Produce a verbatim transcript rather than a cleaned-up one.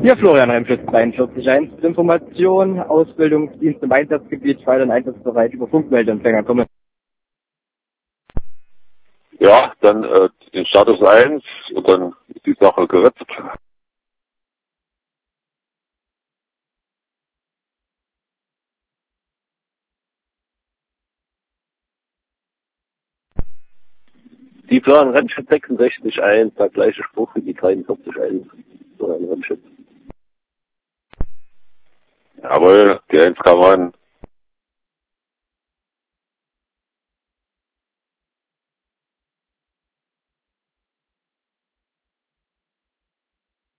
Hier Florian Remschütz, dreiundvierzig eins. Information, Ausbildungsdienst im Einsatzgebiet, weiterhin einsatzbereit über Funkmeldeempfänger. Komme. Ja, dann äh, den Status eins und dann ist die Sache geritzt. Die Plan Remschütz sechsundsechzig eins, der gleiche Spruch wie die dreiundvierzig eins. Florian Remschütz. Jawohl, die eins kann man.